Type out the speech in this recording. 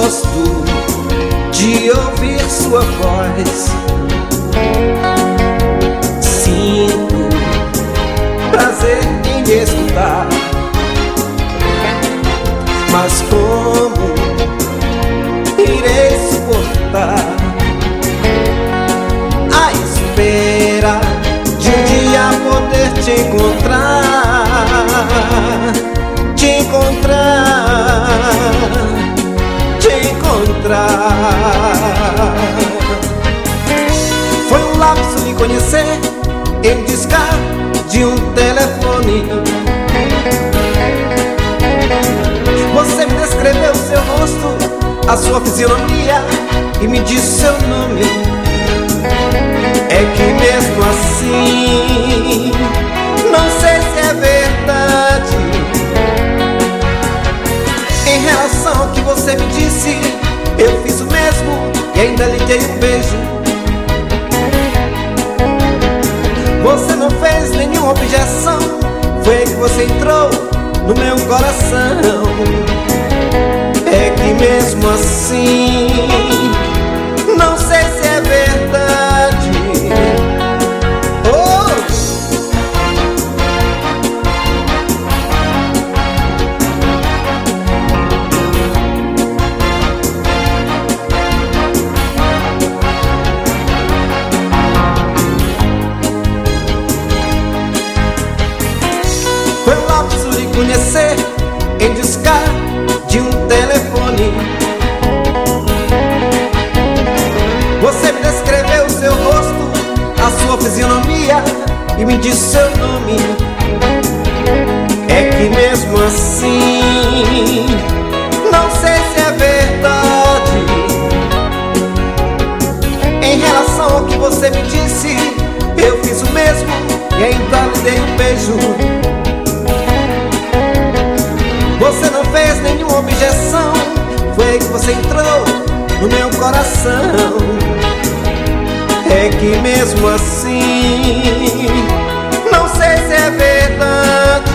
gosto de ouvir sua voz. Sinto prazer em lhe escutar. Mas como irei suportar a espera de um dia poder te encontrar, te encontrar, te encontrar? Foi um lapso lhe conhecer em discar de um telefone. Você me descreveu seu rosto, a sua fisionomia e me disse seu nome. É que mesmo assim, não sei se é verdade. Em relação ao que você me disse, eu fiz o mesmo e ainda lhe dei um beijo. Você não fez nenhuma objeção, foi aí que você entrou no meu coração. É que mesmo assim, não sei se é verdade. Oh! Foi um lapso lhe conhecer em discar de um telefone. Você me descreveu seu rosto, a sua fisionomia e me disse seu nome. É que mesmo assim, não sei se é verdade. Em relação ao que você me disse, eu fiz o mesmo e ainda lhe dei um beijo. Você não fez nenhuma objeção, foi aí que você entrou no meu coração. É que mesmo assim, não sei se é verdade.